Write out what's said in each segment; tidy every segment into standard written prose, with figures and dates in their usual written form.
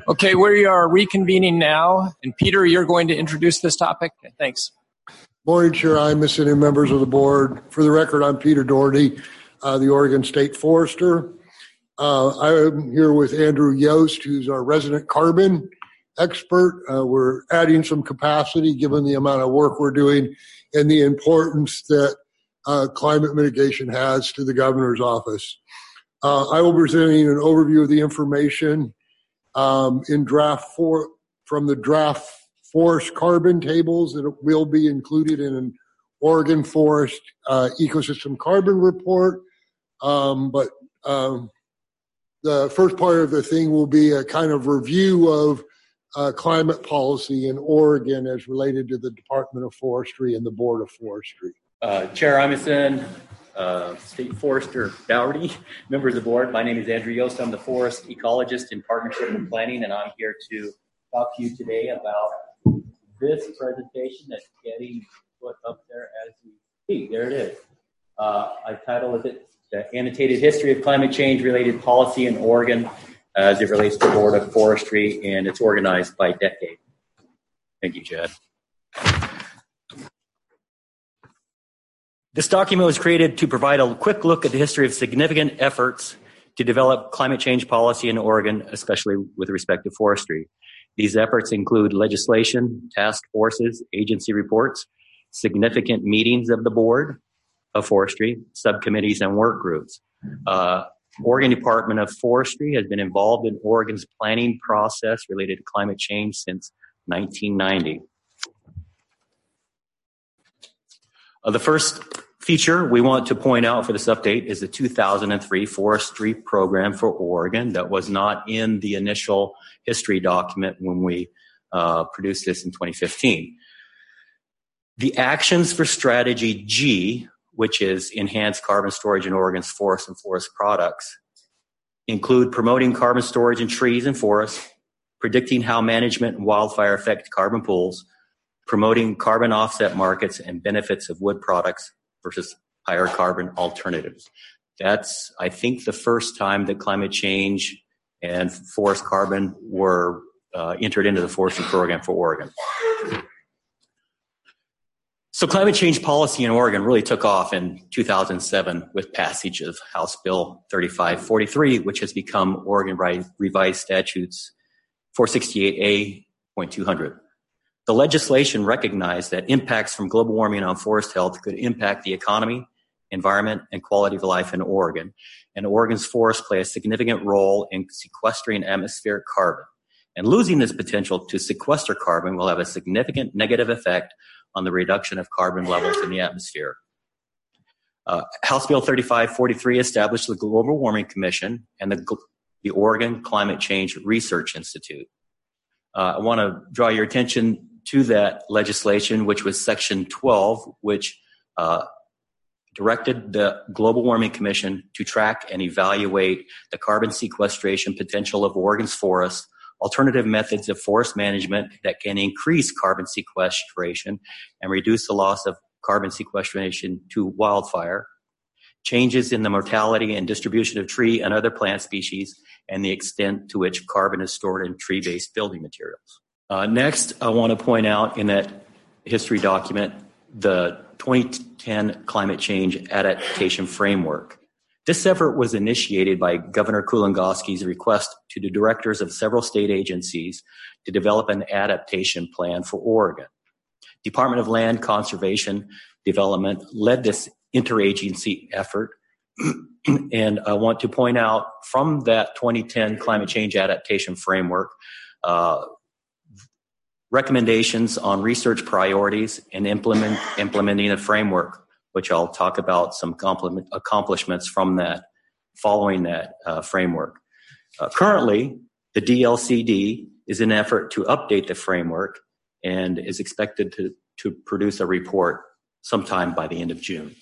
Okay, we are reconvening now. And Peter, you're going to introduce this topic. Thanks. Morning, Chair Imus and members of the board. For the record, I'm Peter Doherty, the Oregon State Forester. I'm here with Andrew Yost, who's our resident carbon expert. We're adding some capacity given the amount of work we're doing and the importance that climate mitigation has to the governor's office. I will be presenting an overview of the information in draft 4 from the draft forest carbon tables that will be included in an Oregon Forest Ecosystem Carbon Report. But the first part of the thing will be a kind of review of climate policy in Oregon as related to the Department of Forestry and the Board of Forestry. Chair Imeson, State Forester Dougherty, members of the board, my name is Andrew Yost. I'm the forest ecologist in Partnership and Planning, and I'm here to talk to you today about this presentation that's getting put up there as we speak. There it is. I titled it The Annotated History of Climate Change Related Policy in Oregon as it relates to the Board of Forestry, and it's organized by decade. Thank you, Chad. This document was created to provide a quick look at the history of significant efforts to develop climate change policy in Oregon, especially with respect to forestry. These efforts include legislation, task forces, agency reports, significant meetings of the Board of Forestry, subcommittees, and work groups. Oregon Department of Forestry has been involved in Oregon's planning process related to climate change since 1990. The first feature we want to point out for this update is the 2003 Forestry Program for Oregon that was not in the initial history document when we produced this in 2015. The actions for Strategy G, which is enhanced carbon storage in Oregon's forests and forest products, include promoting carbon storage in trees and forests, predicting how management and wildfire affect carbon pools, promoting carbon offset markets and benefits of wood products versus higher carbon alternatives. That's, I think, the first time that climate change and forest carbon were entered into the forestry program for Oregon. So climate change policy in Oregon really took off in 2007 with passage of House Bill 3543, which has become Oregon Revised Statutes 468A.200. The legislation recognized that impacts from global warming on forest health could impact the economy, environment, and quality of life in Oregon. And Oregon's forests play a significant role in sequestering atmospheric carbon. And losing this potential to sequester carbon will have a significant negative effect on the reduction of carbon levels in the atmosphere. House Bill 3543 established the Global Warming Commission and the Oregon Climate Change Research Institute. I want to draw your attention to that legislation, which was Section 12, which directed the Global Warming Commission to track and evaluate the carbon sequestration potential of Oregon's forests, alternative methods of forest management that can increase carbon sequestration and reduce the loss of carbon sequestration to wildfire, changes in the mortality and distribution of tree and other plant species, and the extent to which carbon is stored in tree-based building materials. Next, I want to point out in that history document the 2010 Climate Change Adaptation Framework. This effort was initiated by Governor Kulongoski's request to the directors of several state agencies to develop an adaptation plan for Oregon. Department of Land Conservation Development led this interagency effort, and I want to point out from that 2010 Climate Change Adaptation Framework recommendations on research priorities and implementing a framework, which I'll talk about some accomplishments from that, following that framework. Currently, the DLCD is in an effort to update the framework and is expected to produce a report sometime by the end of June.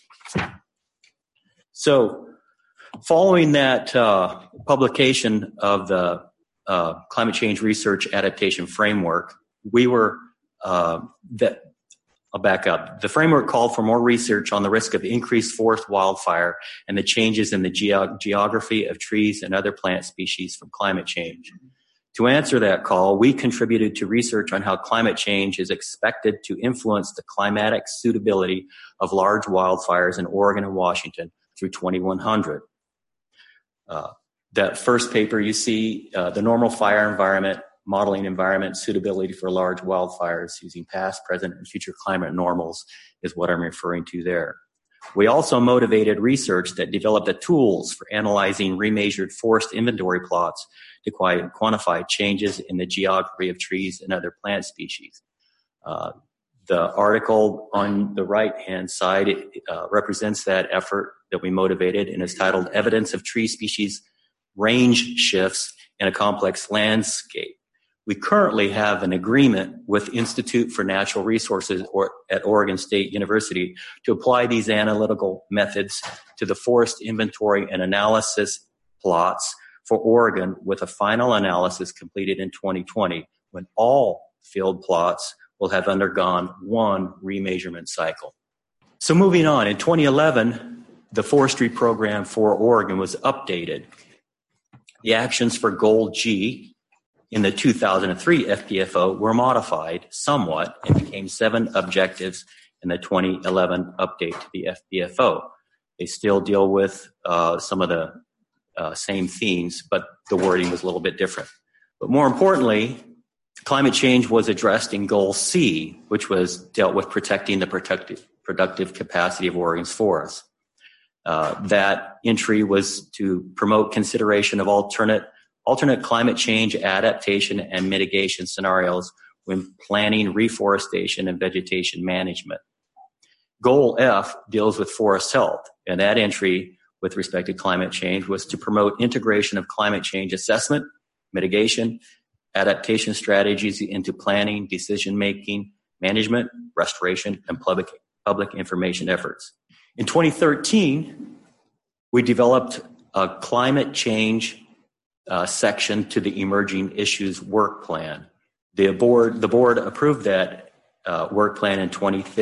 So, following that publication of the Climate Change Research Adaptation Framework, we were I'll back up. The framework called for more research on the risk of increased forest wildfire and the changes in the geography of trees and other plant species from climate change. To answer that call, we contributed to research on how climate change is expected to influence the climatic suitability of large wildfires in Oregon and Washington through 2100. That first paper you see, the normal fire environment, modeling environment suitability for large wildfires using past, present, and future climate normals is what I'm referring to there. We also motivated research that developed the tools for analyzing remeasured forest inventory plots to quantify changes in the geography of trees and other plant species. The article on the right-hand side represents that effort that we motivated and is titled Evidence of Tree Species Range Shifts in a Complex Landscape. We currently have an agreement with Institute for Natural Resources at Oregon State University to apply these analytical methods to the forest inventory and analysis plots for Oregon, with a final analysis completed in 2020, when all field plots will have undergone one remeasurement cycle. So moving on, in 2011, the forestry program for Oregon was updated. The actions for Goal G in the 2003 FPFO were modified somewhat and became 7 objectives in the 2011 update to the FPFO. They still deal with some of the same themes, but the wording was a little bit different. But more importantly, climate change was addressed in Goal C, which was dealt with protecting the productive capacity of Oregon's forests. That entry was to promote consideration of alternate climate change adaptation and mitigation scenarios when planning reforestation and vegetation management. Goal F deals with forest health, and that entry with respect to climate change was to promote integration of climate change assessment, mitigation, adaptation strategies into planning, decision-making, management, restoration, and public information efforts. In 2013, we developed a climate change section to the Emerging Issues Work Plan. The board approved that work plan in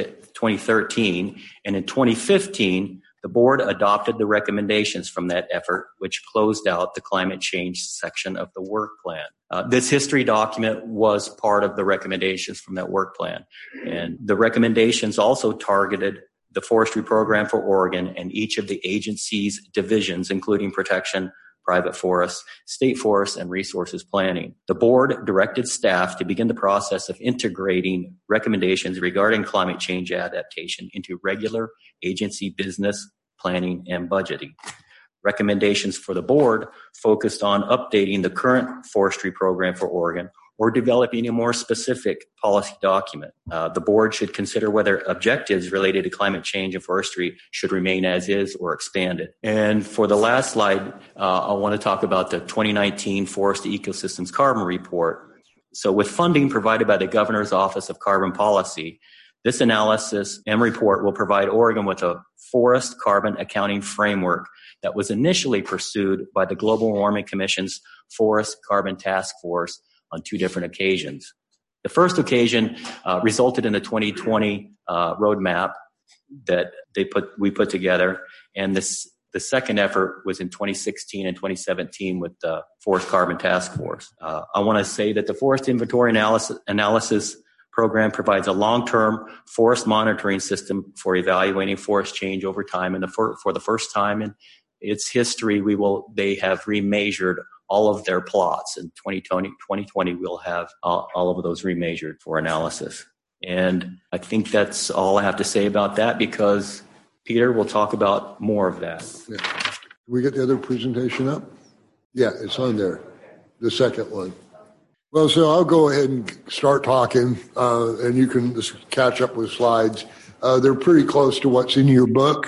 2013, and in 2015, the board adopted the recommendations from that effort, which closed out the climate change section of the work plan. This history document was part of the recommendations from that work plan, and the recommendations also targeted the forestry program for Oregon and each of the agency's divisions, including protection, private forests, state forests, and resources planning. The board directed staff to begin the process of integrating recommendations regarding climate change adaptation into regular agency business planning and budgeting. Recommendations for the board focused on updating the current forestry program for Oregon or developing a more specific policy document. The board should consider whether objectives related to climate change and forestry should remain as is or expanded. And for the last slide, I want to talk about the 2019 Forest Ecosystems Carbon Report. So with funding provided by the Governor's Office of Carbon Policy, this analysis and report will provide Oregon with a forest carbon accounting framework that was initially pursued by the Global Warming Commission's Forest Carbon Task Force on 2 different occasions. The first occasion resulted in the 2020 roadmap that we put together, and the second effort was in 2016 and 2017 with the Forest Carbon Task Force. I want to say that the Forest Inventory Analysis Program provides a long-term forest monitoring system for evaluating forest change over time, and for the first time in its history, they have remeasured all of their plots. In 2020, we'll have all of those remeasured for analysis. And I think that's all I have to say about that, because Peter will talk about more of that. Yeah. Can we get the other presentation up? Yeah, it's on there, the second one. Well, so I'll go ahead and start talking, and you can just catch up with slides. They're pretty close to what's in your book.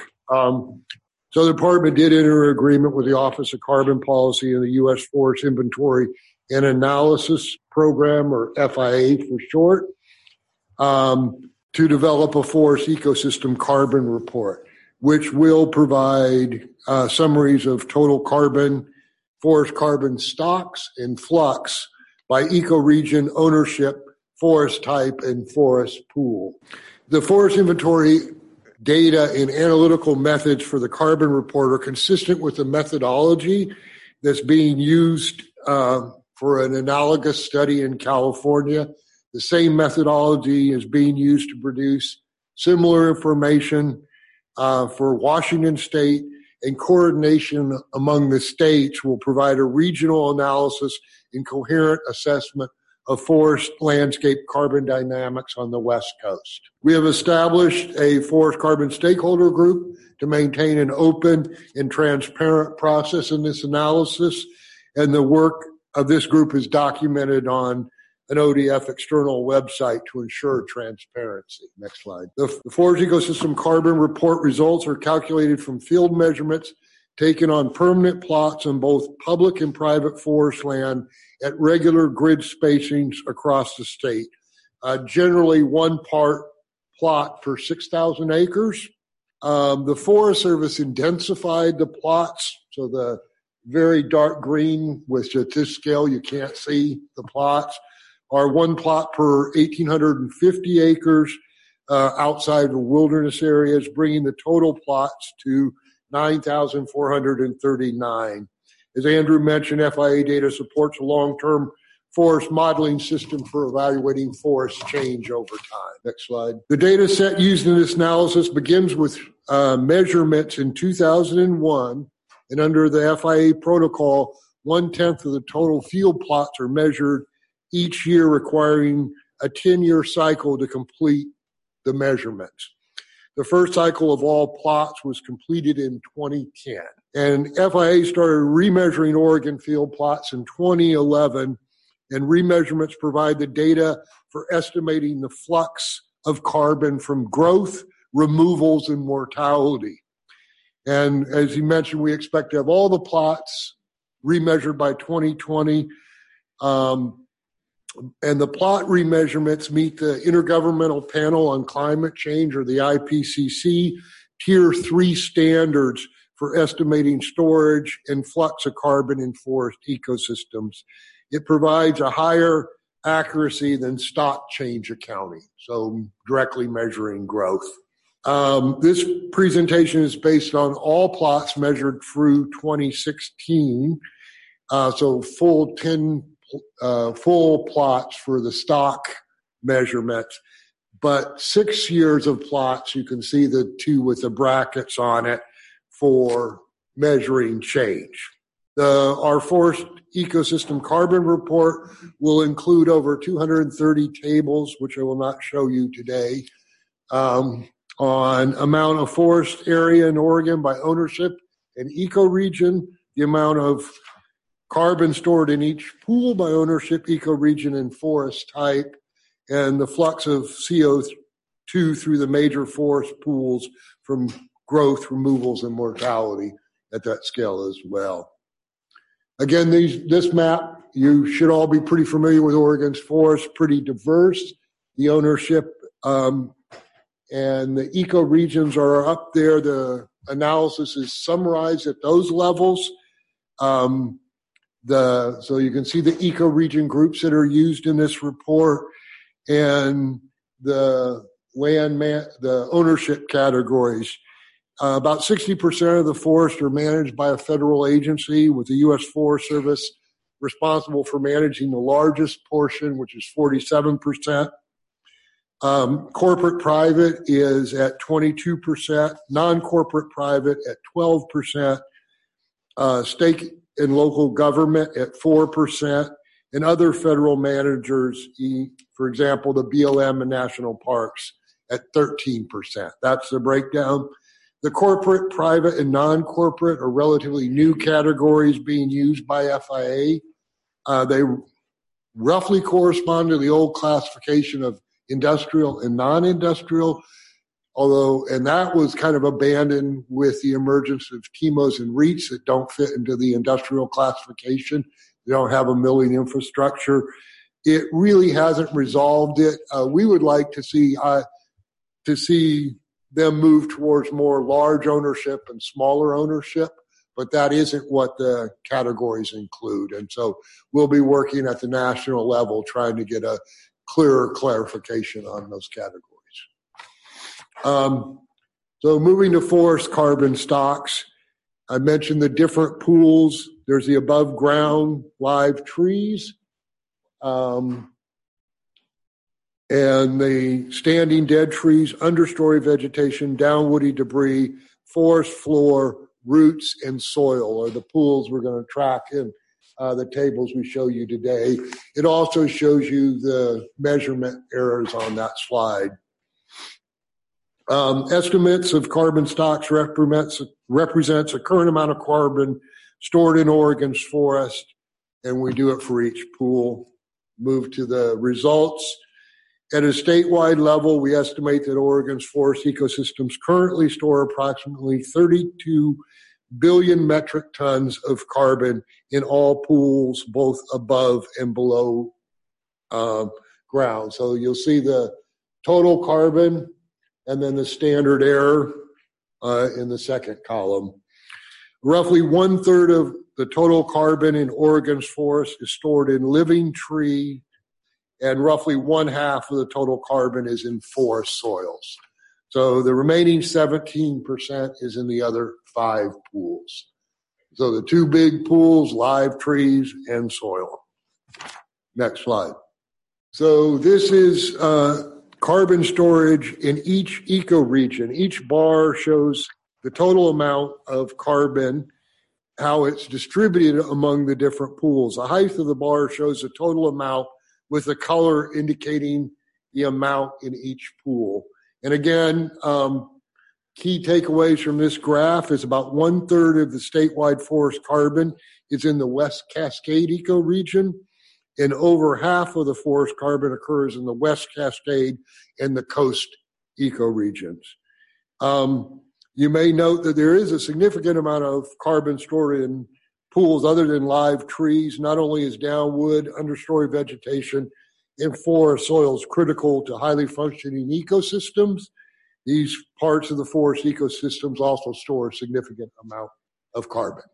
So the department did enter an agreement with the Office of Carbon Policy and the U.S. Forest Inventory and Analysis Program, or FIA for short, to develop a forest ecosystem carbon report, which will provide summaries of total carbon, forest carbon stocks, and flux by ecoregion, ownership, forest type, and forest pool. The forest inventory data and analytical methods for the carbon report are consistent with the methodology that's being used for for an analogous study in California. The same methodology is being used to produce similar information for Washington State, and coordination among the states will provide a regional analysis and coherent assessment of forest landscape carbon dynamics on the West Coast. We have established a forest carbon stakeholder group to maintain an open and transparent process in this analysis, and the work of this group is documented on an ODF external website to ensure transparency. Next slide. The Forest Ecosystem Carbon Report results are calculated from field measurements taken on permanent plots on both public and private forest land at regular grid spacings across the state. Generally 1 plot per 6,000 acres. The Forest Service intensified the plots, so the very dark green, which at this scale you can't see the plots, are 1 plot per 1,850 acres outside the wilderness areas, bringing the total plots to 9,439. As Andrew mentioned, FIA data supports a long-term forest modeling system for evaluating forest change over time. Next slide. The data set used in this analysis begins with measurements in 2001, and under the FIA protocol, 1/10 of the total field plots are measured each year, requiring a 10-year cycle to complete the measurements. The first cycle of all plots was completed in 2010. And FIA started remeasuring Oregon field plots in 2011, and remeasurements provide the data for estimating the flux of carbon from growth, removals, and mortality. And as you mentioned, we expect to have all the plots remeasured by 2020. And the plot remeasurements meet the Intergovernmental Panel on Climate Change, or the IPCC, Tier 3 standards for estimating storage and flux of carbon in forest ecosystems. It provides a higher accuracy than stock change accounting, so directly measuring growth. This presentation is based on all plots measured through 2016, so full plots for the stock measurement, but 6 years of plots, you can see the 2 with the brackets on it, for measuring change. Our Forest Ecosystem Carbon Report will include over 230 tables, which I will not show you today, on amount of forest area in Oregon by ownership and ecoregion, the amount of carbon stored in each pool by ownership, ecoregion, and forest type, and the flux of CO2 through the major forest pools from growth, removals, and mortality at that scale as well. Again, this map, you should all be pretty familiar with Oregon's forests, pretty diverse. The ownership and the ecoregions are up there. The analysis is summarized at those levels. So you can see the ecoregion groups that are used in this report, and the the ownership categories. About 60% of the forests are managed by a federal agency, with the U.S. Forest Service responsible for managing the largest portion, which is 47%. Corporate private is at 22%, non-corporate private at 12%, state and local government at 4%, and other federal managers, for example, the BLM and national parks, at 13%. That's the breakdown. The corporate, private, and non-corporate are relatively new categories being used by FIA. They roughly correspond to the old classification of industrial and non-industrial, and that was kind of abandoned with the emergence of TIMOs and REITs that don't fit into the industrial classification. They don't have a milling infrastructure. It really hasn't resolved it. We would like to see them move towards more large ownership and smaller ownership, but that isn't what the categories include. And so we'll be working at the national level trying to get a clearer clarification on those categories. So moving to forest carbon stocks, I mentioned the different pools There's the above ground live trees, and the standing dead trees, understory vegetation, down woody debris, forest floor, roots, and soil are the pools we're going to track in the tables we show you today. It also shows you the measurement errors on that slide. Estimates of carbon stocks represents a current amount of carbon stored in Oregon's forest, and we do it for each pool. Move to the results. At a statewide level, we estimate that Oregon's forest ecosystems currently store approximately 32 billion metric tons of carbon in all pools, both above and below ground. So you'll see the total carbon and then the standard error in the second column. Roughly 1/3 of the total carbon in Oregon's forest is stored in living tree, and roughly 1/2 of the total carbon is in forest soils. So the remaining 17% is in the other 5 pools. So the 2 big pools, live trees and soil. Next slide. So this is carbon storage in each ecoregion. Each bar shows the total amount of carbon, how it's distributed among the different pools. The height of the bar shows the total amount with the color indicating the amount in each pool. And again, key takeaways from this graph is about 1/3 of the statewide forest carbon is in the West Cascade ecoregion, and over half of the forest carbon occurs in the West Cascade and the coast ecoregions. You may note that there is a significant amount of carbon stored in pools other than live trees. Not only is downwood, understory vegetation, and forest soils critical to highly functioning ecosystems, these parts of the forest ecosystems also store a significant amount of carbon.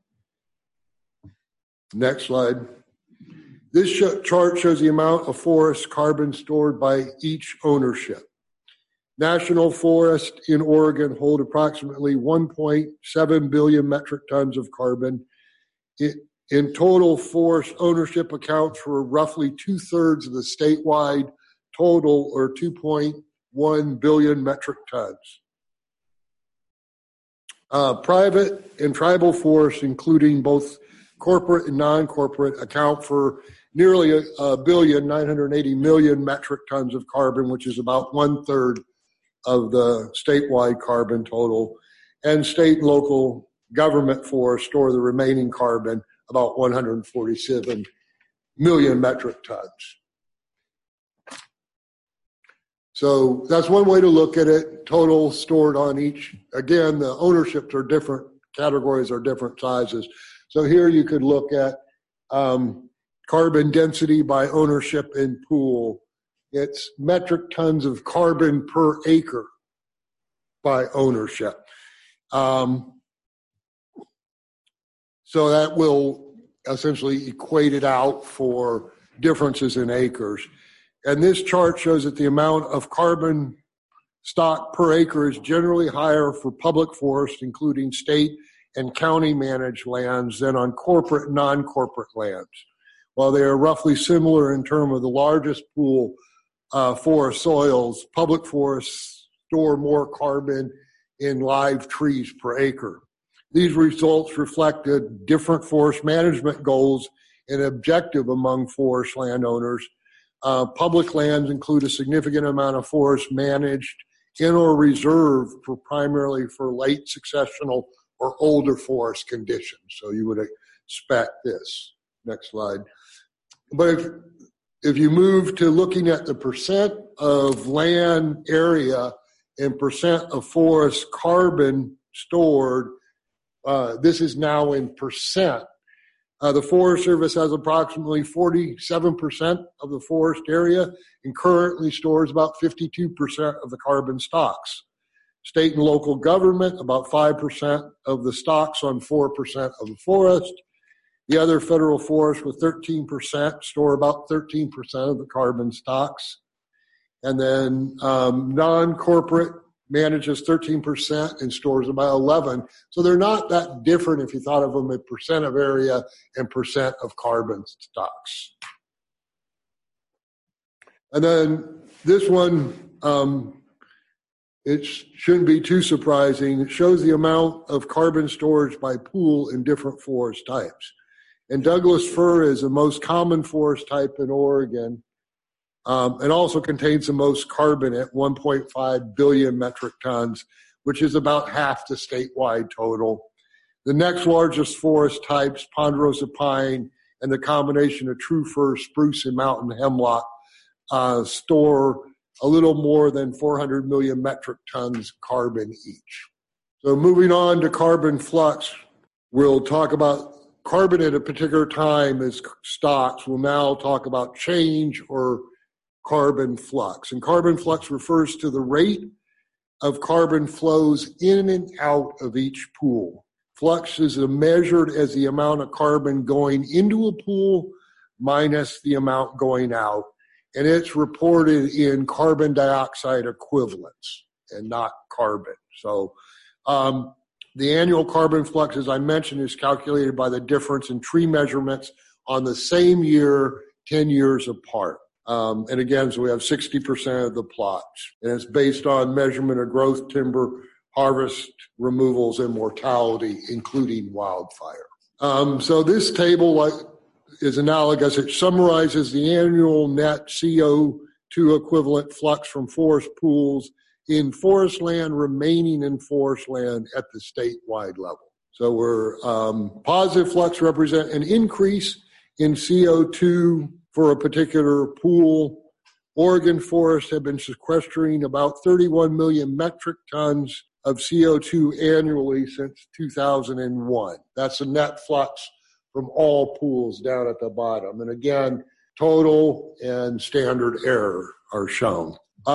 Next slide. This chart shows the amount of forest carbon stored by each ownership. National forests in Oregon hold approximately 1.7 billion metric tons of carbon. In total, forest ownership accounts for roughly 2/3 of the statewide total, or 2.1 billion metric tons. Private and tribal forests, including both corporate and non-corporate, account for nearly 1,980 million metric tons of carbon, which is about 1/3 of the statewide carbon total. And state and local government forests store the remaining carbon, about 147 million metric tons. So that's one way to look at it, total stored on each. Again, the ownerships are different, categories are different sizes. So here you could look at carbon density by ownership in pool. It's metric tons of carbon per acre by ownership. So that will essentially equate it out for differences in acres. And this chart shows that the amount of carbon stock per acre is generally higher for public forests, including state and county managed lands, than on corporate and non-corporate lands. While they are roughly similar in terms of the largest pool, forest soils, public forests store more carbon in live trees per acre. These results reflected different forest management goals and objective among forest landowners. Public lands include a significant amount of forest managed in or reserved for primarily for late successional or older forest conditions. So you would expect this. Next slide. But if you move to looking at the percent of land area and percent of forest carbon stored, this is now in percent. The Forest Service has approximately 47% of the forest area and currently stores about 52% of the carbon stocks. State and local government, about 5% of the stocks on 4% of the forest. The other federal forests with 13% store about 13% of the carbon stocks. And then non-corporate manages 13% and stores about 11%. So they're not that different if you thought of them as percent of area and percent of carbon stocks. And then this one, it shouldn't be too surprising. It shows the amount of carbon storage by pool in different forest types. And Douglas fir is the most common forest type in Oregon, and also contains the most carbon at 1.5 billion metric tons, which is about half the statewide total. The next largest forest types, ponderosa pine and the combination of true fir, spruce, and mountain hemlock, store a little more than 400 million metric tons carbon each. So moving on to carbon flux, we'll talk about carbon at a particular time as stocks. We'll now talk about change or carbon flux. And carbon flux refers to the rate of carbon flows in and out of each pool. Flux is measured as the amount of carbon going into a pool minus the amount going out. And it's reported in carbon dioxide equivalents and not carbon. So the annual carbon flux, as I mentioned, is calculated by the difference in tree measurements on the same year, 10 years apart. And again, so we have 60% of the plots. And it's based on measurement of growth, timber, harvest, removals, and mortality, including wildfire. So this table is analogous. It summarizes the annual net CO2 equivalent flux from forest pools in forest land remaining in forest land at the statewide level. So we're positive flux represent an increase in CO2 for a particular pool. Oregon forests have been sequestering about 31 million metric tons of CO2 annually since 2001. That's a net flux from all pools down at the bottom. And again, total and standard error are shown.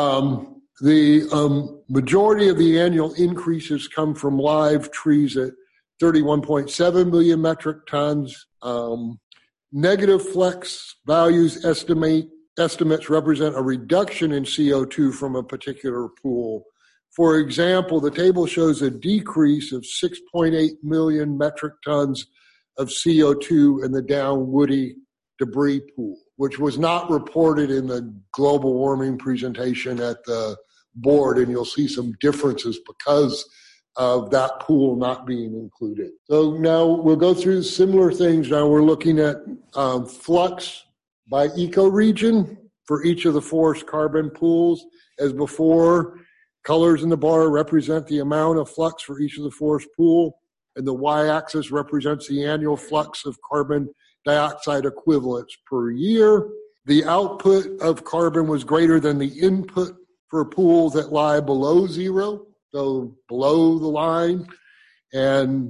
The majority of the annual increases come from live trees at 31.7 million metric tons. Negative flux values estimates represent a reduction in CO2 from a particular pool. For example, the table shows a decrease of 6.8 million metric tons of CO2 in the down woody debris pool, which was not reported in the global warming presentation at the board, and you'll see some differences because of that pool not being included. So now we'll go through similar things. Now we're looking at flux by ecoregion for each of the forest carbon pools. As before, colors in the bar represent the amount of flux for each of the forest pool, and the y-axis represents the annual flux of carbon dioxide equivalents per year. The output of carbon was greater than the input for pools that lie below zero, so below the line, and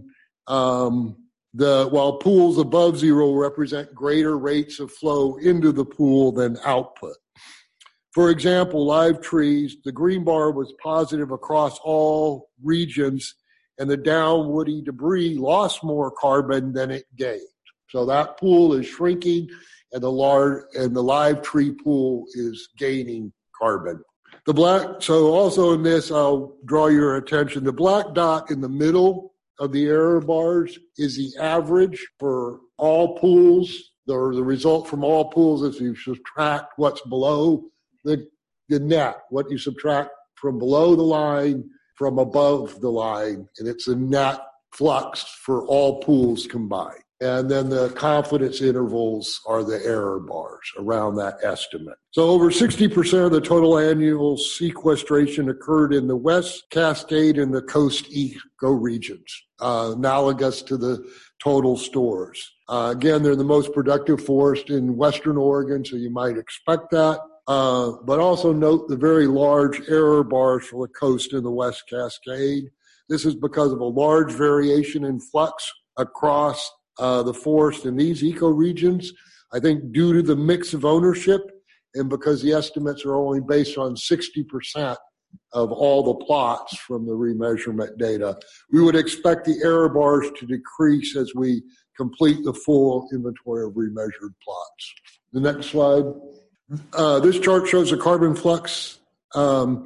while pools above zero represent greater rates of flow into the pool than output. For example, live trees, the green bar was positive across all regions, and the down woody debris lost more carbon than it gained. So that pool is shrinking, and the live tree pool is gaining carbon. So also in this, I'll draw your attention. The black dot in the middle of the error bars is the average for all pools. The result from all pools is you subtract what's below the net, what you subtract from below the line from above the line, and it's a net flux for all pools combined. And then the confidence intervals are the error bars around that estimate. So over 60% of the total annual sequestration occurred in the West Cascade and the coast ecoregions, analogous to the total stores. Again, they're the most productive forest in Western Oregon, so you might expect that. But also note the very large error bars for the coast and the West Cascade. This is because of a large variation in flux across the forest in these ecoregions. I think due to the mix of ownership and because the estimates are only based on 60% of all the plots from the remeasurement data, we would expect the error bars to decrease as we complete the full inventory of remeasured plots. The next slide. This chart shows the carbon flux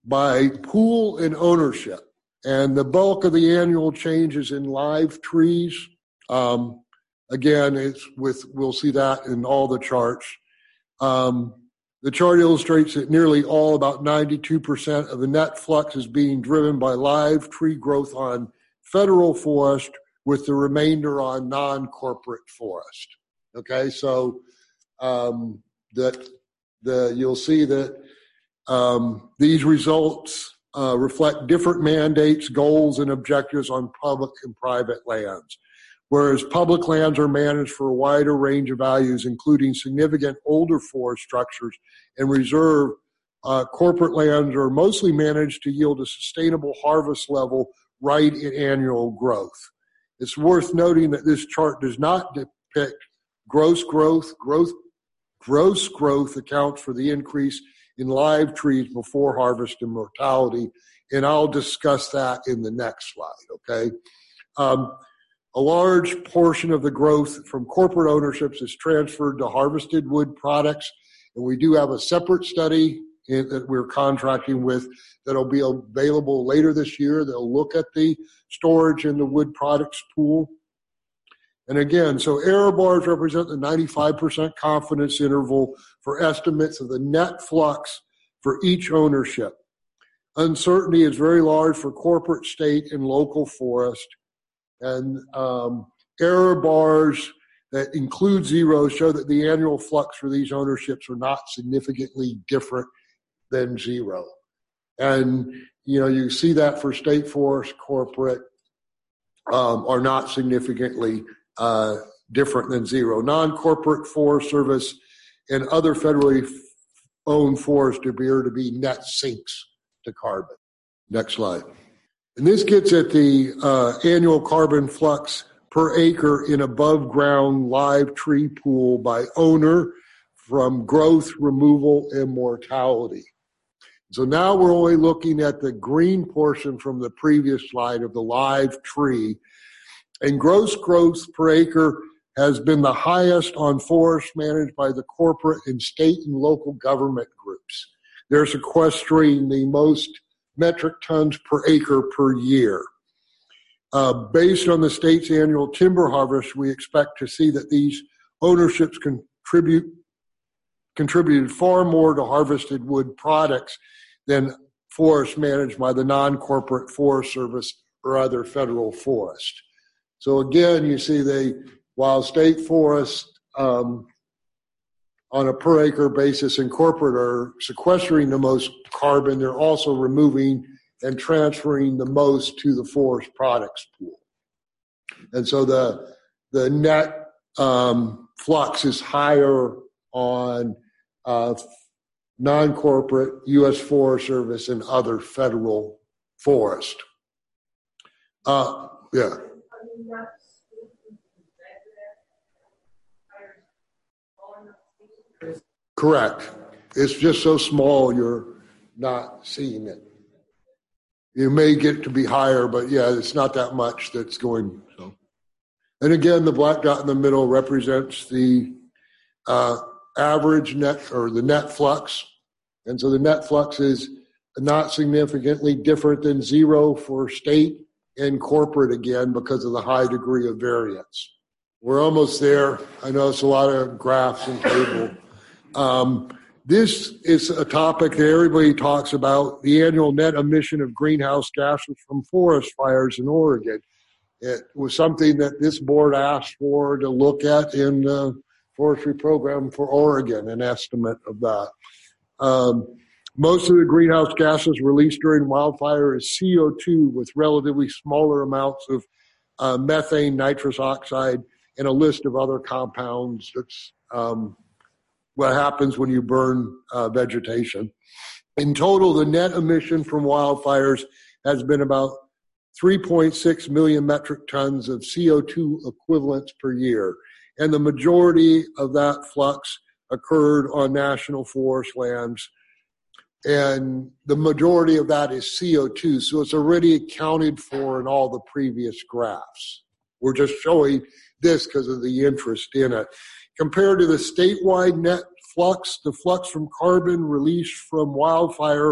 by pool and ownership. And the bulk of the annual change is in live trees. Again, we'll see that in all the charts. The chart illustrates that nearly all, about 92% of the net flux is being driven by live tree growth on federal forest, with the remainder on non-corporate forest. Okay, so you'll see that these results reflect different mandates, goals, and objectives on public and private lands. Whereas public lands are managed for a wider range of values, including significant older forest structures and reserve, corporate lands are mostly managed to yield a sustainable harvest level right in annual growth. It's worth noting that this chart does not depict gross growth. Gross growth accounts for the increase in live trees before harvest and mortality, and I'll discuss that in the next slide, okay? A large portion of the growth from corporate ownerships is transferred to harvested wood products, and we do have a separate study that we're contracting with that'll be available later this year. They'll look at the storage in the wood products pool. And again, so error bars represent the 95% confidence interval for estimates of the net flux for each ownership. Uncertainty is very large for corporate, state, and local forest. And error bars that include zeros show that the annual flux for these ownerships are not significantly different than zero. And, you see that for state forest, corporate are not significantly different than zero. Non-corporate Forest Service and other federally owned forests appear to be net sinks to carbon. Next slide. And this gets at the annual carbon flux per acre in above ground live tree pool by owner from growth, removal, and mortality. So now we're only looking at the green portion from the previous slide of the live tree. And gross growth per acre has been the highest on forests managed by the corporate and state and local government groups. They're sequestering the most metric tons per acre per year. Based on the state's annual timber harvest, we expect to see that these ownerships contributed far more to harvested wood products than forests managed by the non-corporate Forest Service or other federal forest. So again, you see while state forests on a per acre basis and corporate are sequestering the most carbon, they're also removing and transferring the most to the forest products pool. And so the net flux is higher on non-corporate U.S. Forest Service and other federal forest. Yeah. Correct. It's just so small you're not seeing it. You may get to be higher, but yeah, it's not that much that's going. So. And again, the black dot in the middle represents the average net or the net flux. And so the net flux is not significantly different than zero for state and corporate again because of the high degree of variance. We're almost there. I know it's a lot of graphs and table. This is a topic that everybody talks about, the annual net emission of greenhouse gases from forest fires in Oregon. It was something that this board asked for to look at in the forestry program for Oregon, an estimate of that. Most of the greenhouse gases released during wildfire is CO2 with relatively smaller amounts of methane, nitrous oxide, and a list of other compounds. That's what happens when you burn vegetation. In total, the net emission from wildfires has been about 3.6 million metric tons of CO2 equivalents per year. And the majority of that flux occurred on national forest lands. And the majority of that is CO2. So it's already accounted for in all the previous graphs. We're just showing this because of the interest in it. Compared to the statewide net flux, the flux from carbon released from wildfire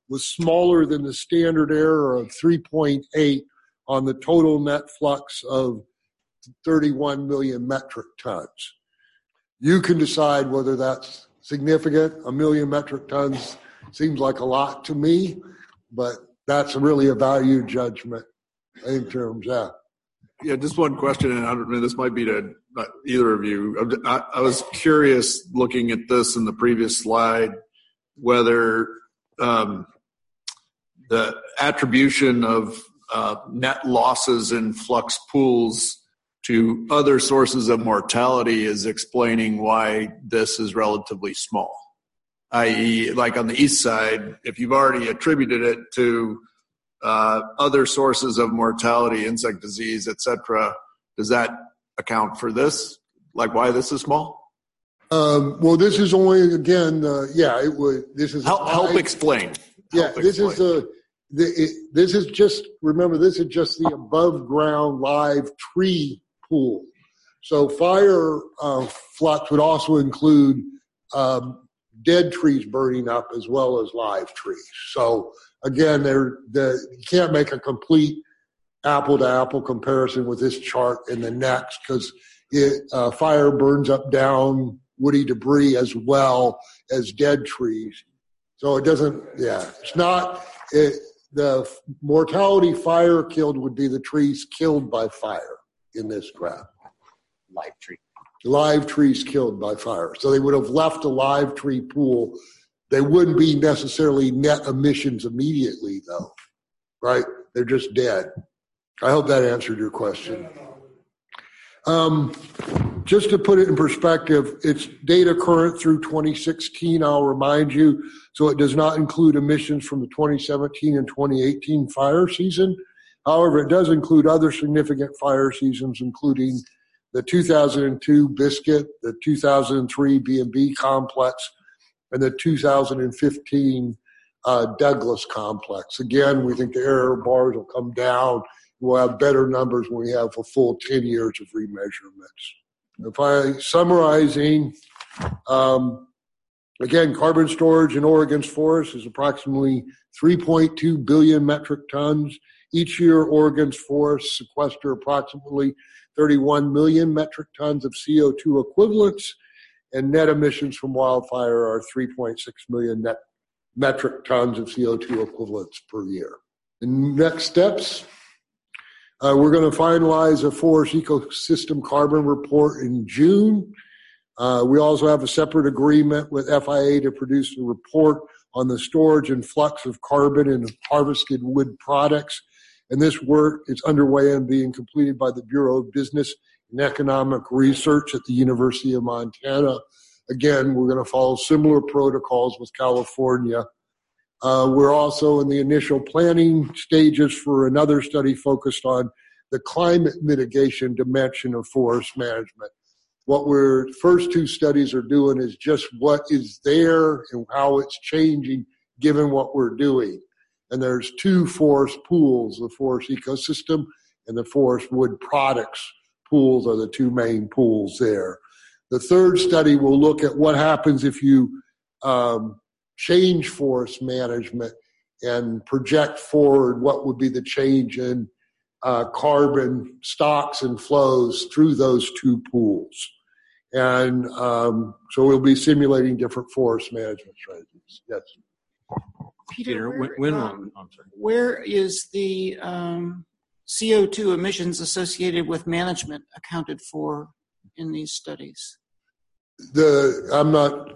was smaller than the standard error of 3.8 on the total net flux of 31 million metric tons. You can decide whether that's significant. 1 million metric tons seems like a lot to me, but that's really a value judgment in terms of. Yeah, just one question, and I don't know, this might be to either of you. I was curious, looking at this in the previous slide, whether the attribution of net losses in flux pools to other sources of mortality is explaining why this is relatively small. I.e., like on the east side, if you've already attributed it to other sources of mortality, insect disease, etc., does that account for this? Like why this is small? Well, this is only, again, it would. This is help explain. This is just the above ground live tree pool. So fire flux would also include dead trees burning up as well as live trees. So again, you can't make a complete apple-to-apple comparison with this chart and the next, because fire burns up down woody debris as well as dead trees. So it doesn't, it's not, the mortality fire killed would be the trees killed by fire in this graph. Live trees killed by fire. So they would have left a live tree pool. They wouldn't be necessarily net emissions immediately, though, right? They're just dead. I hope that answered your question. Just to put it in perspective, it's data current through 2016, I'll remind you, so it does not include emissions from the 2017 and 2018 fire season. However, it does include other significant fire seasons, including the 2002 Biscuit, the 2003 B&B complex, and the 2015 Douglas complex. Again, we think the error bars will come down. We'll have better numbers when we have a full 10 years of remeasurements. If I summarizing, again, carbon storage in Oregon's forests is approximately 3.2 billion metric tons. Each year, Oregon's forests sequester approximately 31 million metric tons of CO2 equivalents, and net emissions from wildfire are 3.6 million net metric tons of CO2 equivalents per year. The next steps, we're going to finalize a forest ecosystem carbon report in June. We also have a separate agreement with FIA to produce a report on the storage and flux of carbon in harvested wood products. And this work is underway and being completed by the Bureau of Business and Economic Research at the University of Montana. Again, we're going to follow similar protocols with California. We're also in the initial planning stages for another study focused on the climate mitigation dimension of forest management. What first two studies are doing is just what is there and how it's changing given what we're doing. And there's two forest pools, the forest ecosystem and the forest wood products pools are the two main pools there. The third study will look at what happens if you change forest management and project forward what would be the change in carbon stocks and flows through those two pools. And so we'll be simulating different forest management strategies. Yes. Peter, where is the CO2 emissions associated with management accounted for in these studies? There are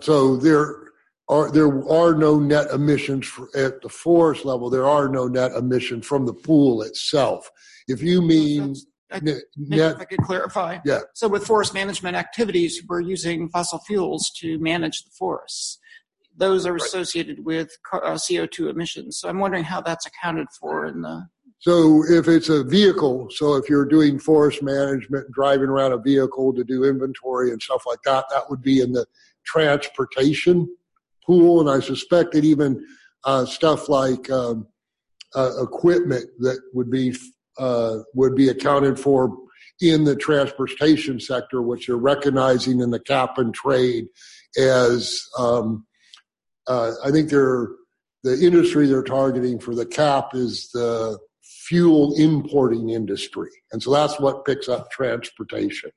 no net emissions at the forest level. There are no net emissions from the pool itself. If you mean if I could clarify. Yeah. So with forest management activities, we're using fossil fuels to manage the forests. Those are associated with CO2 emissions. So I'm wondering how that's accounted for in the... So if it's a vehicle, so if you're doing forest management, driving around a vehicle to do inventory and stuff like that, that would be in the transportation pool. And I suspect that even stuff like equipment that would be accounted for in the transportation sector, which you're recognizing in the cap and trade as I think they're the industry they're targeting for the cap is the fuel importing industry. And so that's what picks up transportation.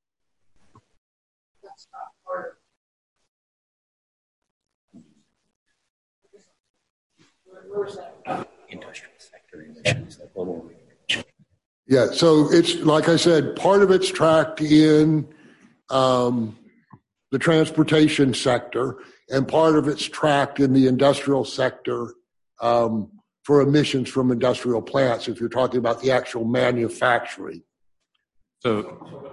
Industrial sector emissions, like global warming. Yeah, so it's like I said, part of it's tracked in the transportation sector, and part of it's tracked in the industrial sector for emissions from industrial plants, if you're talking about the actual manufacturing. So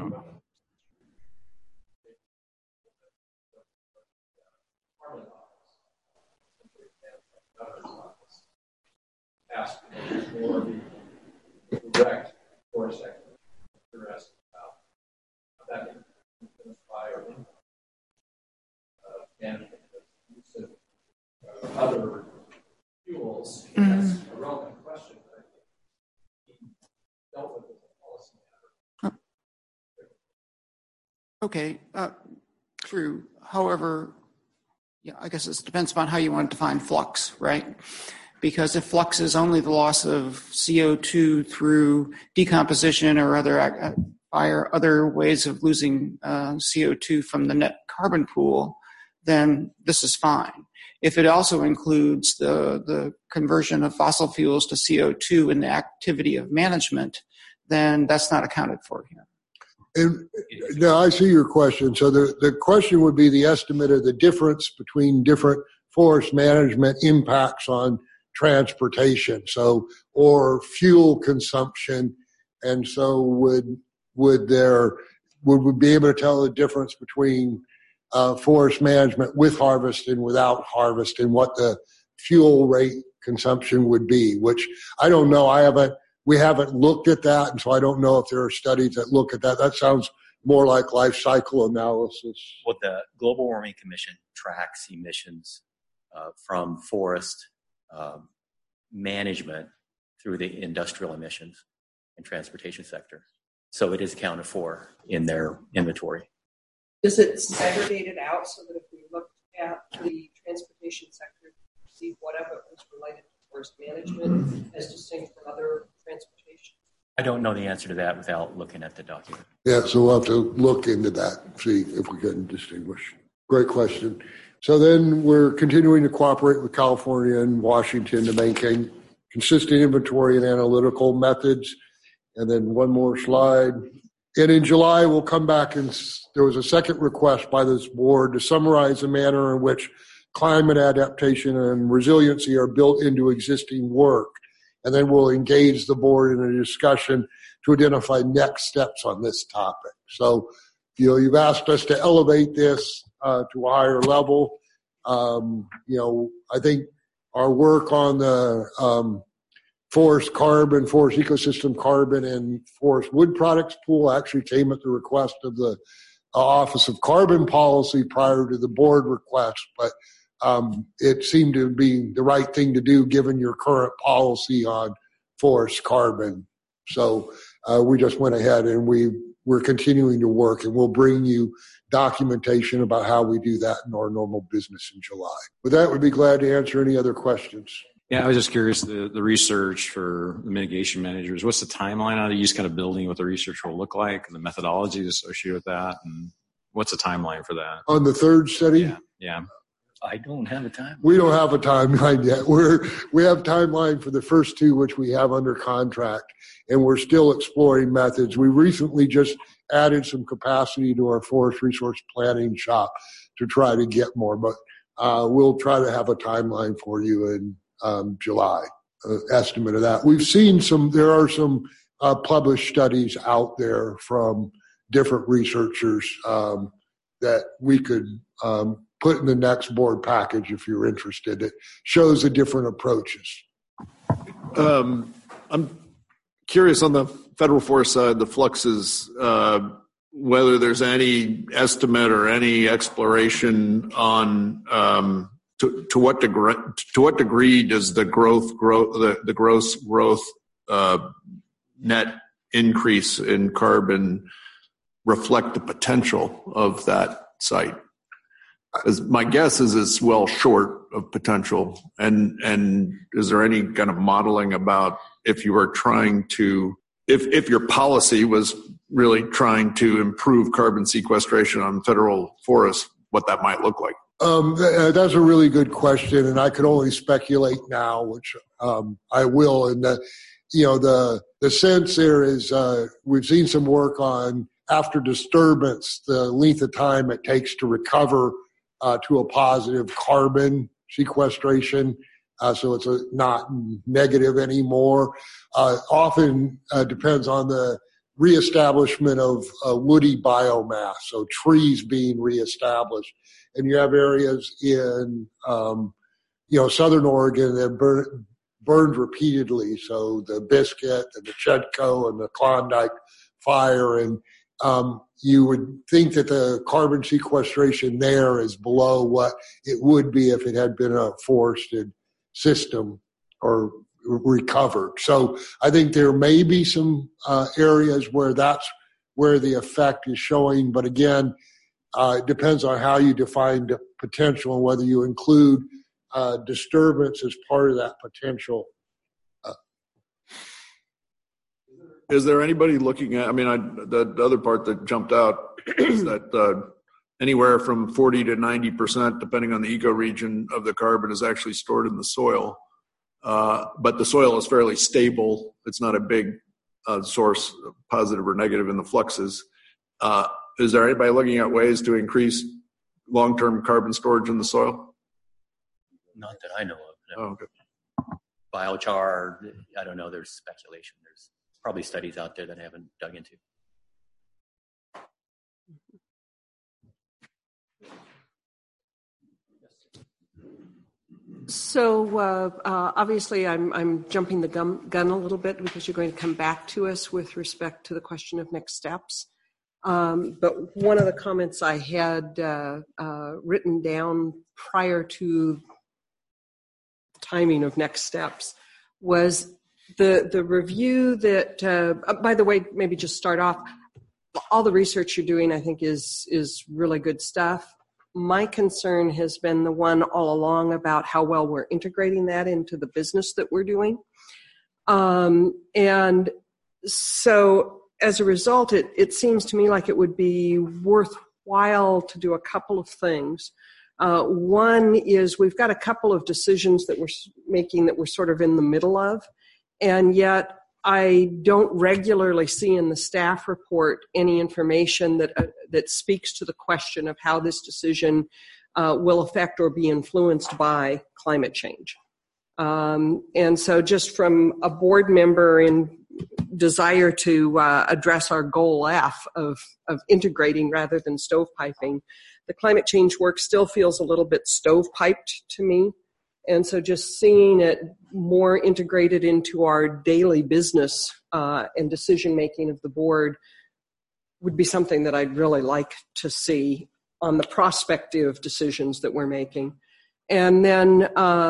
for the direct forest sector. You're asking about how that can inspire management of use of other fuels. That's a relevant question, but I think dealt with as a policy matter. Okay, true. However, yeah, I guess it depends upon how you want to define flux, right? Because if flux is only the loss of CO2 through decomposition or other ways of losing CO2 from the net carbon pool, then this is fine. If it also includes the conversion of fossil fuels to CO2 in the activity of management, then that's not accounted for here. And now I see your question. So the question would be the estimate of the difference between different forest management impacts on transportation, so or fuel consumption, and so would we be able to tell the difference between forest management with harvest and without harvest, and what the fuel rate consumption would be? Which I don't know. We haven't looked at that, and so I don't know if there are studies that look at that. That sounds more like life cycle analysis. Well, the Global Warming Commission tracks emissions from forest management through the industrial emissions and transportation sector. So it is accounted for in their inventory. Does it segregate it out so that if we look at the transportation sector, see whatever was related to forest management as distinct from other transportation? I don't know the answer to that without looking at the document. Yeah, so we'll have to look into that, see if we can distinguish. Great question. So then we're continuing to cooperate with California and Washington to maintain consistent inventory and analytical methods. And then one more slide. And in July, we'll come back, and there was a second request by this board to summarize the manner in which climate adaptation and resiliency are built into existing work. And then we'll engage the board in a discussion to identify next steps on this topic. So, you've asked us to elevate this to a higher level. I think our work on the forest carbon, forest ecosystem carbon, and forest wood products pool actually came at the request of the Office of Carbon Policy prior to the board request, but it seemed to be the right thing to do given your current policy on forest carbon. So we just went ahead and we're continuing to work, and we'll bring you documentation about how we do that in our normal business in July. With that, we'd be glad to answer any other questions. yeah, I was just curious, the research for the mitigation managers, what's the timeline on it? Are you just kind of building what the research will look like and the methodology associated with that? And what's the timeline for that? On the third study? Yeah. I don't have a time. We don't have a timeline yet. We have timeline for the first two, which we have under contract, and we're still exploring methods. We recently just added some capacity to our forest resource planning shop to try to get more, but we'll try to have a timeline for you in July, estimate of that. We've seen there are some published studies out there from different researchers that we could put in the next board package if you're interested. It shows the different approaches. I'm curious on the federal forest side, the fluxes, whether there's any estimate or any exploration on to what degree does the gross growth net increase in carbon reflect the potential of that site? My guess is it's well short of potential. And is there any kind of modeling about if you were trying to, if your policy was really trying to improve carbon sequestration on federal forests, what that might look like? That's a really good question, and I could only speculate now, which I will. And the sense there is we've seen some work on after disturbance, the length of time it takes to recover to a positive carbon sequestration, so it's not negative anymore. Often depends on the reestablishment of woody biomass, so trees being reestablished. And you have areas in, Southern Oregon that burned repeatedly. So the Biscuit and the Chedco and the Klondike fire. And you would think that the carbon sequestration there is below what it would be if it had been a forested system or recovered. So I think there may be some areas where that's where the effect is showing. But again, it depends on how you define the potential and whether you include disturbance as part of that potential. Is there anybody looking at, the other part that jumped out is that anywhere from 40 to 90%, depending on the ecoregion of the carbon, is actually stored in the soil. But the soil is fairly stable. It's not a big source, positive or negative in the fluxes. Is there anybody looking at ways to increase long-term carbon storage in the soil? Not that I know of. No. Oh, okay. Biochar, I don't know. There's speculation. There's probably studies out there that I haven't dug into. So obviously I'm jumping the gun a little bit because you're going to come back to us with respect to the question of next steps. But one of the comments I had written down prior to the timing of next steps was the review that, by the way, maybe just start off, all the research you're doing I think is really good stuff. My concern has been the one all along about how well we're integrating that into the business that we're doing. And so as a result, it seems to me like it would be worthwhile to do a couple of things. One is we've got a couple of decisions that we're making that we're sort of in the middle of, and yet I don't regularly see in the staff report any information that speaks to the question of how this decision will affect or be influenced by climate change. And so just from a board member in desire to address our goal F of integrating rather than stovepiping, the climate change work still feels a little bit stovepiped to me. And so just seeing it more integrated into our daily business and decision-making of the board would be something that I'd really like to see on the prospective decisions that we're making. And then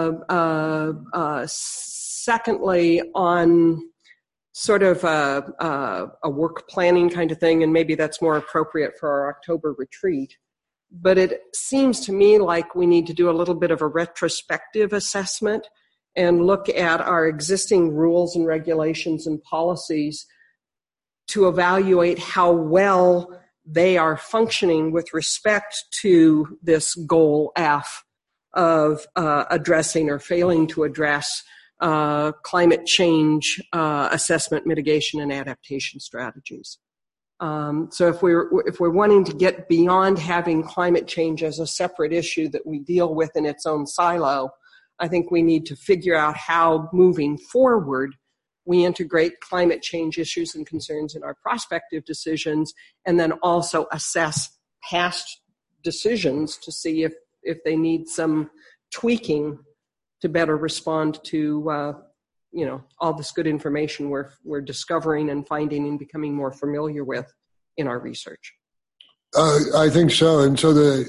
secondly, on sort of a work planning kind of thing, and maybe that's more appropriate for our October retreat. But it seems to me like we need to do a little bit of a retrospective assessment and look at our existing rules and regulations and policies to evaluate how well they are functioning with respect to this goal F of addressing or failing to address climate change assessment, mitigation, and adaptation strategies. So if we're wanting to get beyond having climate change as a separate issue that we deal with in its own silo, I think we need to figure out how, moving forward, we integrate climate change issues and concerns in our prospective decisions, and then also assess past decisions to see if they need some tweaking to better respond to all this good information we're discovering and finding and becoming more familiar with in our research. I think so. And so the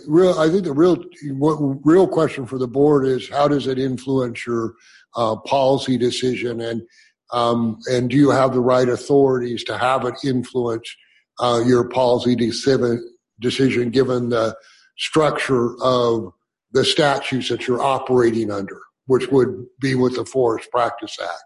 real question for the board is, how does it influence your policy decision, and do you have the right authorities to have it influence your policy decision given the structure of the statutes that you're operating under, which would be with the Forest Practice Act.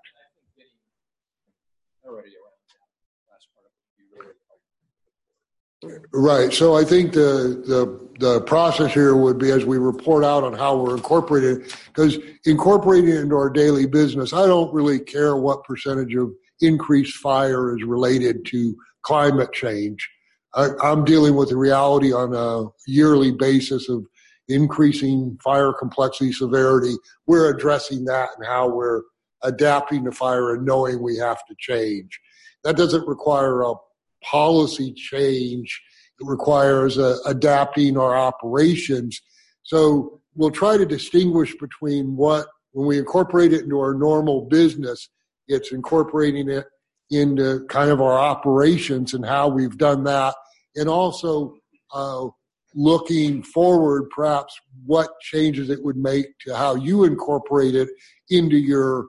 Right. So I think the process here would be as we report out on how we're incorporating it, because incorporating it into our daily business, I don't really care what percentage of increased fire is related to climate change. I'm dealing with the reality on a yearly basis of increasing fire complexity, severity. We're addressing that and how we're adapting to fire and knowing we have to change. That doesn't require a policy change. It requires adapting our operations. So we'll try to distinguish between when we incorporate it into our normal business, it's incorporating it into kind of our operations and how we've done that, and also looking forward perhaps what changes it would make to how you incorporate it into your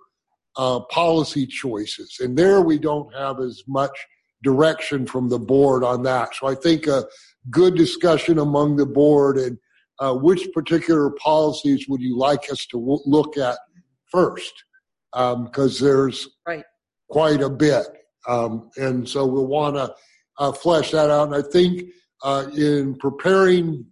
policy choices. And there we don't have as much direction from the board on that. So I think a good discussion among the board and which particular policies would you like us to look at first? Because there's quite a bit. And so we'll want to flesh that out. And I think in preparing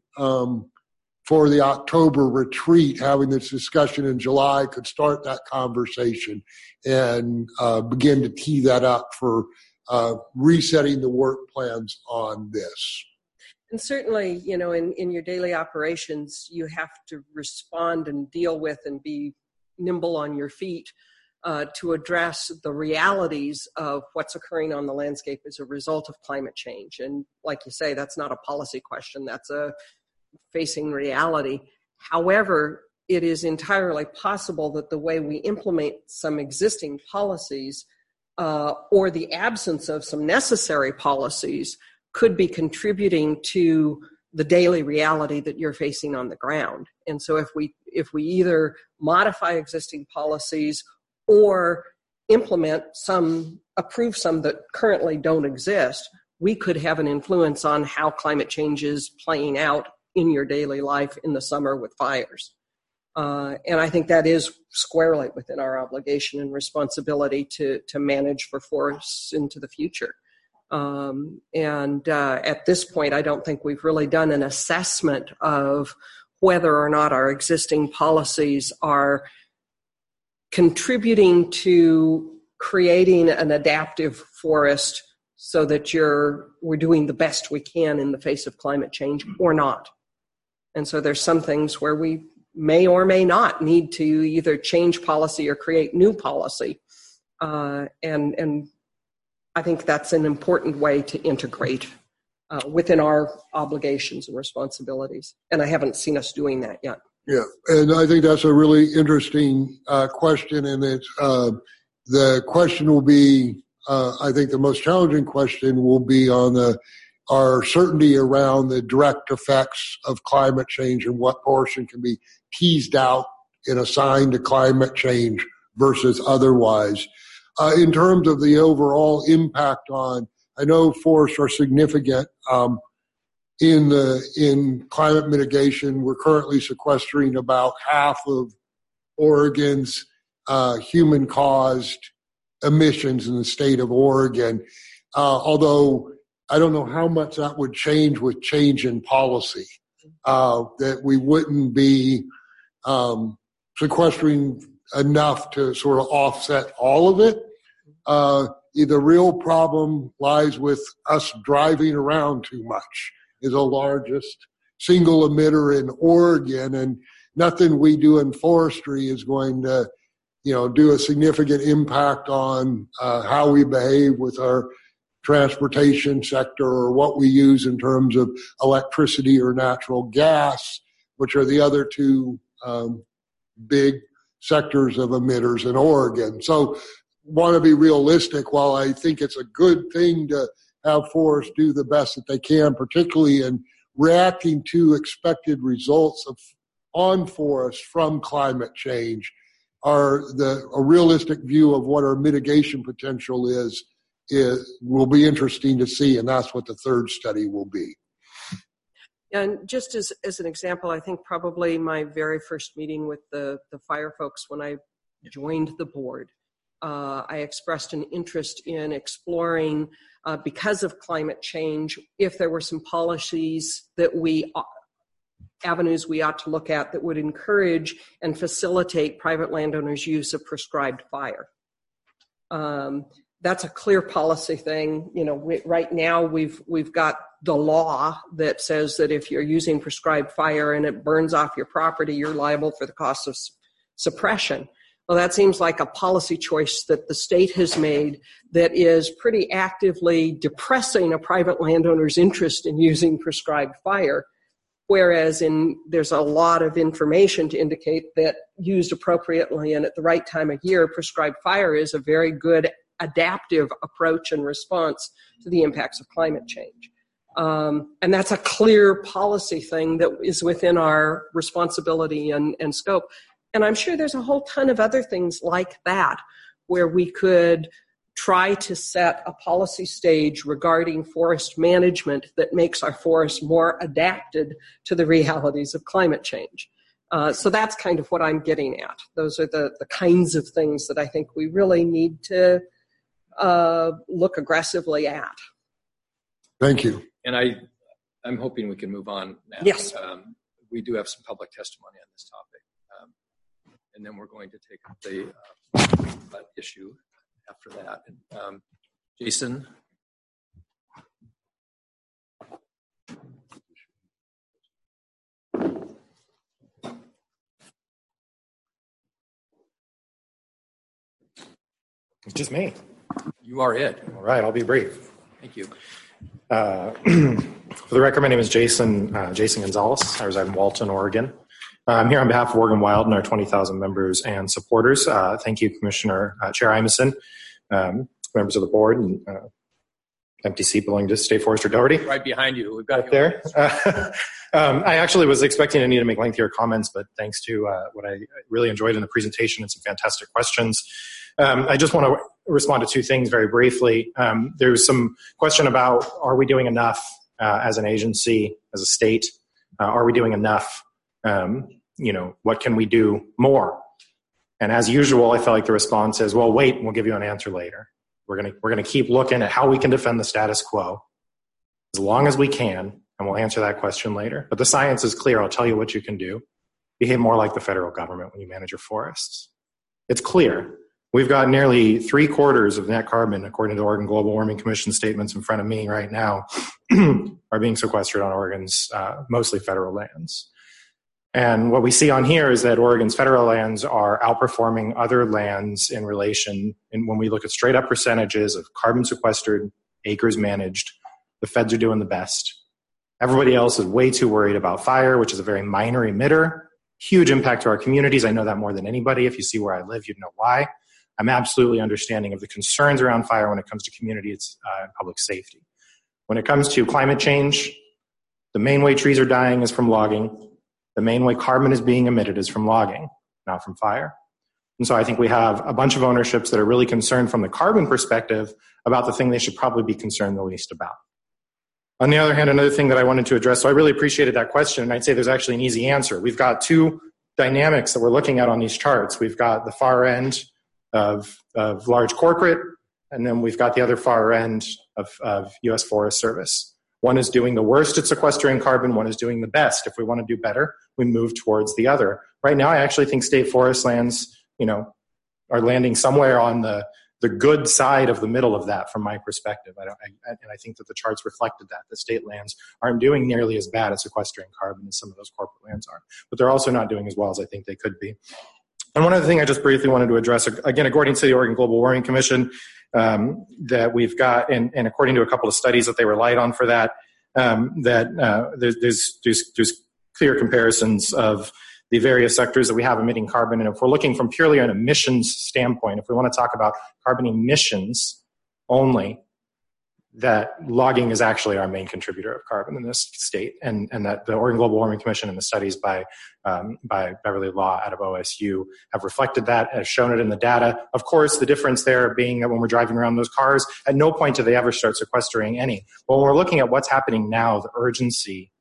for the October retreat, having this discussion in July could start that conversation and begin to tee that up for resetting the work plans on this. And certainly, in your daily operations, you have to respond and deal with and be nimble on your feet to address the realities of what's occurring on the landscape as a result of climate change. And like you say, that's not a policy question, that's a facing reality. However, it is entirely possible that the way we implement some existing policies or the absence of some necessary policies could be contributing to the daily reality that you're facing on the ground. And so if we either modify existing policies or approve some that currently don't exist, we could have an influence on how climate change is playing out in your daily life in the summer with fires. And I think that is squarely within our obligation and responsibility to manage for forests into the future. At this point, I don't think we've really done an assessment of whether or not our existing policies are contributing to creating an adaptive forest so that we're doing the best we can in the face of climate change or not. And so there's some things where we may or may not need to either change policy or create new policy. And I think that's an important way to integrate within our obligations and responsibilities. And I haven't seen us doing that yet. Yeah, and I think that's a really interesting question. And it's the question will be, I think the most challenging question will be on our certainty around the direct effects of climate change and what portion can be teased out and assigned to climate change versus otherwise. In terms of the overall impact I know forests are significant in climate mitigation. We're currently sequestering about half of Oregon's human-caused emissions in the state of Oregon, although I don't know how much that would change with change in policy, that we wouldn't be sequestering enough to sort of offset all of it. The real problem lies with us driving around too much. Is the largest single emitter in Oregon, and nothing we do in forestry is going to, do a significant impact on how we behave with our transportation sector or what we use in terms of electricity or natural gas, which are the other two big sectors of emitters in Oregon. So want to be realistic. While I think it's a good thing to have forests do the best that they can, particularly in reacting to expected results on forests from climate change, a realistic view of what our mitigation potential is will be interesting to see, and that's what the third study will be. And just as an example, I think probably my very first meeting with the fire folks when I joined the board, I expressed an interest in exploring, because of climate change, if there were some policies that avenues we ought to look at that would encourage and facilitate private landowners' use of prescribed fire. That's a clear policy thing. You know, right now we've got the law that says that if you're using prescribed fire and it burns off your property, you're liable for the cost of suppression. Well, that seems like a policy choice that the state has made that is pretty actively depressing a private landowner's interest in using prescribed fire. Whereas there's a lot of information to indicate that used appropriately and at the right time of year, prescribed fire is a very good adaptive approach and response to the impacts of climate change. And that's a clear policy thing that is within our responsibility and scope. And I'm sure there's a whole ton of other things like that where we could try to set a policy stage regarding forest management that makes our forests more adapted to the realities of climate change. So that's kind of what I'm getting at. Those are the kinds of things that I think we really need to look aggressively at. Thank you. And I'm hoping we can move on now. Yes. We do have some public testimony on this topic. And then we're going to take up the issue after that. Jason? It's just me. You are it. All right, I'll be brief. Thank you. For the record, my name is Jason Gonzalez. I reside in Walton, Oregon. I'm here on behalf of Oregon Wild and our 20,000 members and supporters. Thank you, Commissioner Chair Imeson, members of the board, and empty seat belonging to State Forester Doherty. Right behind you. We've got right there. I actually was expecting Anita to make lengthier comments, but thanks to what I really enjoyed in the presentation and some fantastic questions. I just want to respond to two things very briefly. There's some question about, are we doing enough as an agency, as a state? Are we doing enough? What can we do more? And as usual, I felt like the response is, well, wait, we'll give you an answer later. We're going to keep looking at how we can defend the status quo as long as we can, and we'll answer that question later. But the science is clear. I'll tell you what you can do. Behave more like the federal government when you manage your forests. It's clear. We've got nearly 3/4 of net carbon, according to the Oregon Global Warming Commission statements in front of me right now, are being sequestered on Oregon's mostly federal lands. And what we see on here is that Oregon's federal lands are outperforming other lands in relation, and when we look at straight up percentages of carbon sequestered, acres managed, the feds are doing the best. Everybody else is way too worried about fire, which is a very minor emitter, huge impact to our communities. I know that more than anybody. If you see where I live, you'd know why. I'm absolutely understanding of the concerns around fire when it comes to communities and public safety. When it comes to climate change, the main way trees are dying is from logging. The main way carbon is being emitted is from logging, not from fire. And so I think we have a bunch of ownerships that are really concerned from the carbon perspective about the thing they should probably be concerned the least about. On the other hand, another thing that I wanted to address, so I really appreciated that question, and I'd say there's actually an easy answer. We've got two dynamics that we're looking at on these charts. We've got the far end of large corporate, and then we've got the other far end of U.S. Forest Service. One is doing the worst at sequestering carbon, one is doing the best. If we want to do better, we move towards the other. Right now, I actually think state forest lands, are landing somewhere on the good side of the middle of that from my perspective. And I think that the charts reflected that. The state lands aren't doing nearly as bad at sequestering carbon as some of those corporate lands are. But they're also not doing as well as I think they could be. And one other thing I just briefly wanted to address, again, according to the Oregon Global Warming Commission, that we've got, and according to a couple of studies that they relied on for that, there's clear comparisons of the various sectors that we have emitting carbon. And if we're looking from purely an emissions standpoint, if we want to talk about carbon emissions only, that logging is actually our main contributor of carbon in this state, and that the Oregon Global Warming Commission and the studies by Beverly Law out of OSU have reflected that, have shown it in the data. Of course, the difference there being that when we're driving around those cars, at no point do they ever start sequestering any. But when we're looking at what's happening now, the urgency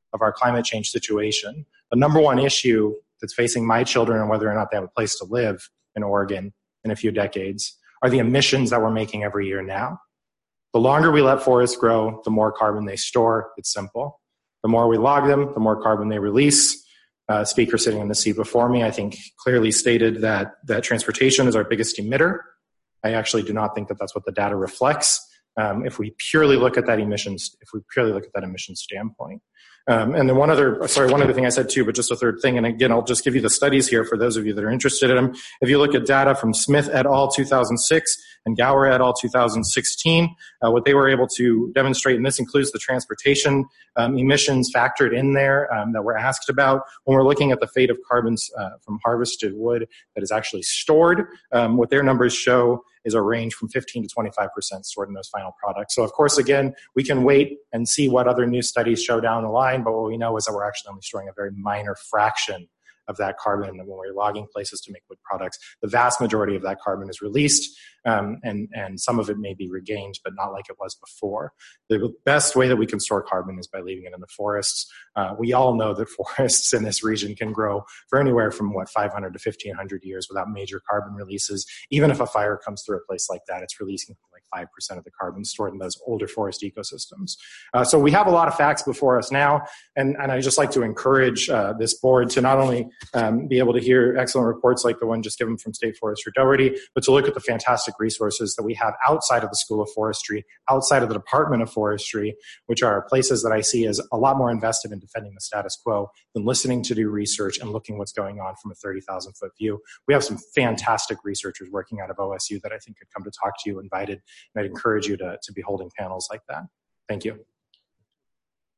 of our climate change situation, the number one issue that's facing my children and whether or not they have a place to live in Oregon in a few decades are the emissions that we're making every year now. The longer we let forests grow, the more carbon they store. It's simple. The more we log them, the more carbon they release. Speaker sitting in the seat before me, I think, clearly stated that transportation is our biggest emitter. I actually do not think that that's what the data reflects. If we purely look at that emission standpoint. And then one other thing I said too, but just a third thing. And again, I'll just give you the studies here for those of you that are interested in them. If you look at data from Smith et al. 2006 and Gower et al. 2016, what they were able to demonstrate, and this includes the transportation emissions factored in there that we're asked about when we're looking at the fate of carbons from harvested wood that is actually stored. What their numbers show is a range from 15 to 25% stored in those final products. So of course, again, we can wait and see what other new studies show down the line, but what we know is that we're actually only storing a very minor fraction of that carbon when we're logging places to make wood products. The vast majority of that carbon is released, and some of it may be regained, but not like it was before. The best way that we can store carbon is by leaving it in the forests. We all know that forests in this region can grow for anywhere from 500 to 1,500 years without major carbon releases. Even if a fire comes through a place like that, it's releasing like 5% of the carbon stored in those older forest ecosystems. So we have a lot of facts before us now, and I just like to encourage this board to not only be able to hear excellent reports like the one just given from State Forester Doherty, but to look at the fantastic resources that we have outside of the School of Forestry, outside of the Department of Forestry, which are places that I see as a lot more invested in defending the status quo than listening to do research and looking what's going on from a 30,000-foot view. We have some fantastic researchers working out of OSU that I think could come to talk to you invited, and I'd encourage you to be holding panels like that. Thank you.